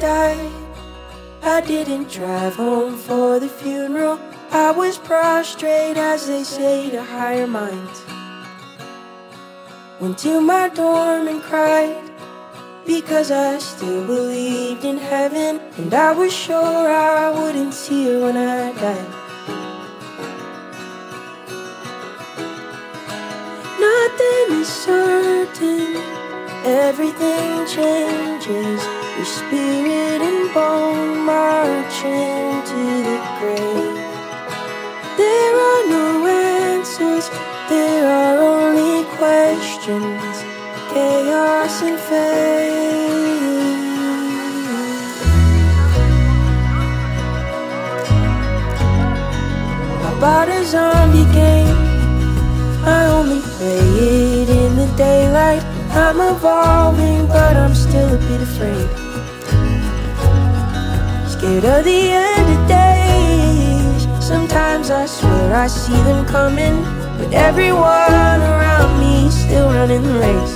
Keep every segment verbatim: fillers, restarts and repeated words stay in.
died. I didn't drive home for the funeral. I was prostrate, as they say, to higher minds. Went to my dorm and cried, because I still believed in heaven, and I was sure I wouldn't see her when I died. Nothing is certain, everything changes. Your spirit and bone march into the grave. There are no answers, there are only questions, chaos and fate. I bought a zombie game, I only play it in the daylight. I'm evolving, but I'm still a bit afraid. Scared of the end of days. Sometimes I swear I see them coming, but everyone around me is still running the race.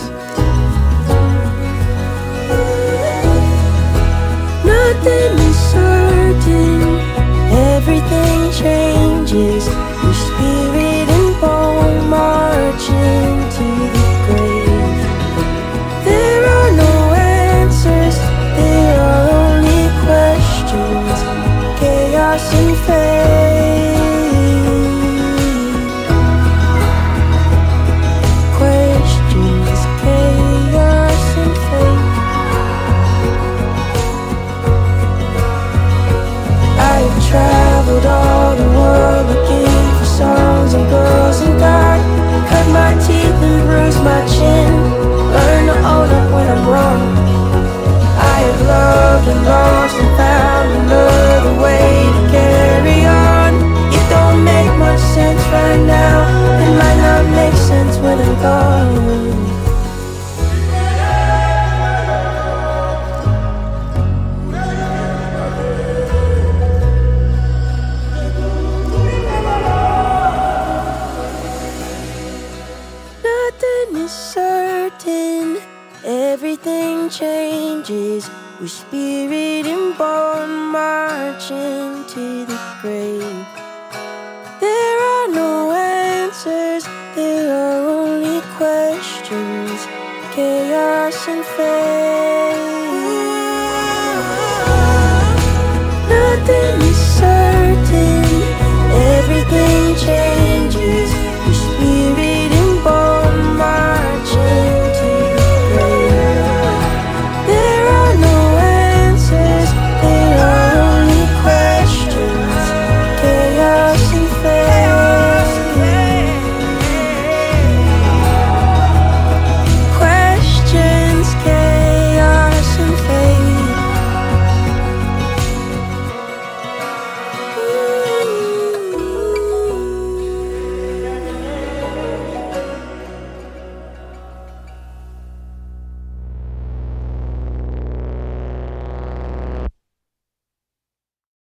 Nothing is certain, everything changes. Your spirit and bone march into the grave. There are no answers, there are only questions, chaos and fate. Questions, chaos and fate. I have traveled all the world looking for songs and girls and God. Cut my teeth and bruised my chin, learn to own up when I'm wrong. I have loved and lost and found another way to carry on. It don't make much sense right now, it might not make sense when I'm gone. Nothing is certain, everything changes. With spirit and bone marching